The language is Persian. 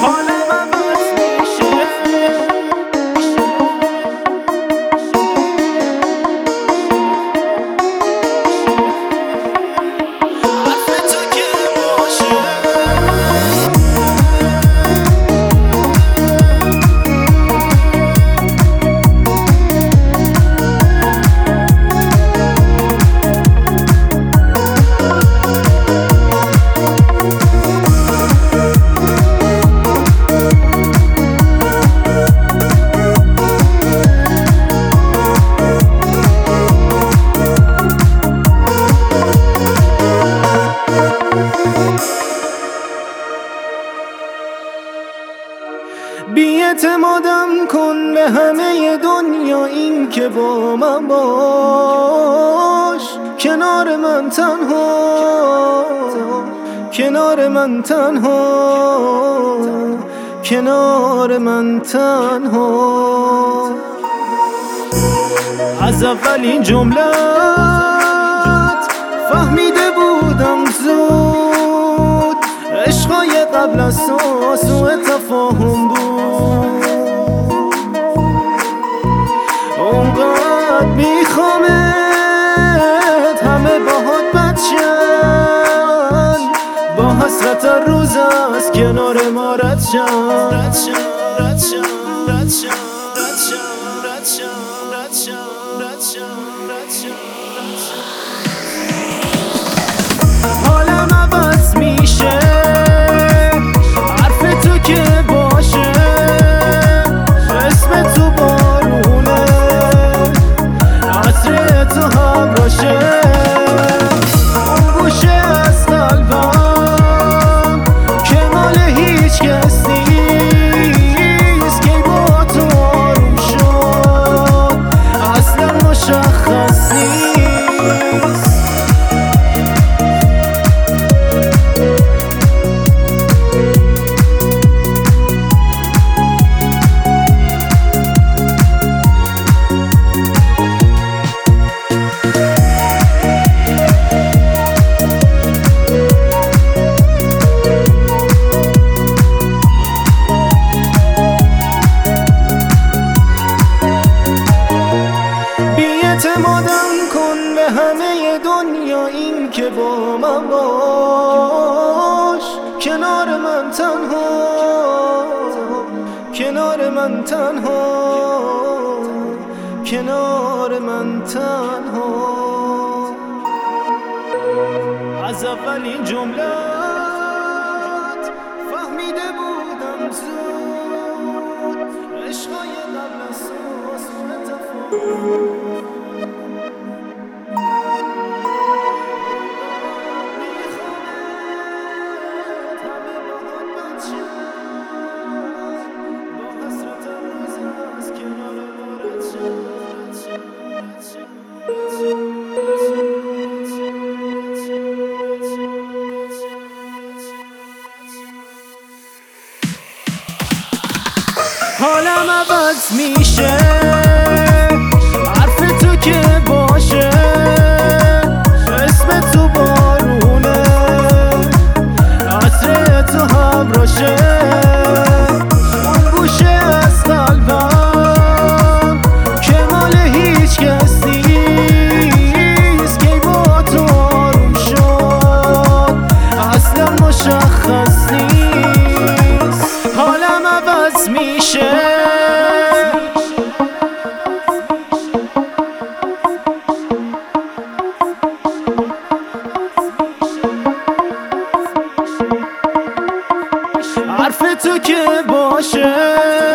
حالم عوض میشه. حرف تو که باشه. بی‌اعتمادم کن به همه دنیا، این که با من باش، کنار من تنها، کنار من تنها، کنار من تنها. از اولین جملت فهمیده بودم زود، عشقای قبل از سوء تفاهم بود. اونقدر میخوامت همه باهات بدشن، با حسرت روز از کنار ما رد شن. حالم عوض میشه، حرف تو که باشه، اسم تو بارونه، عطر تو همراشه. اون گوشه از قلبم که مال هیچ کس نیست، که با تو آروم شد اصلا مشخص نیست. اعتمادم کن به همه دنیا، این که با من باش، کنار من تنها، کنار من تنها، کنار من تنها. از اولین جملت فهمیده بودم زود، عشقای قبل از سوء تفاهم. حالم عوض میشه، حرف تو که باشه، اسم تو بارونه، عطر تو همراشه. اون گوشه از قلبم که مال هیچ کس نیست، که با تو آروم شد اصلا مشخص نیست. حالم عوض میشه، حرف تو که باشه،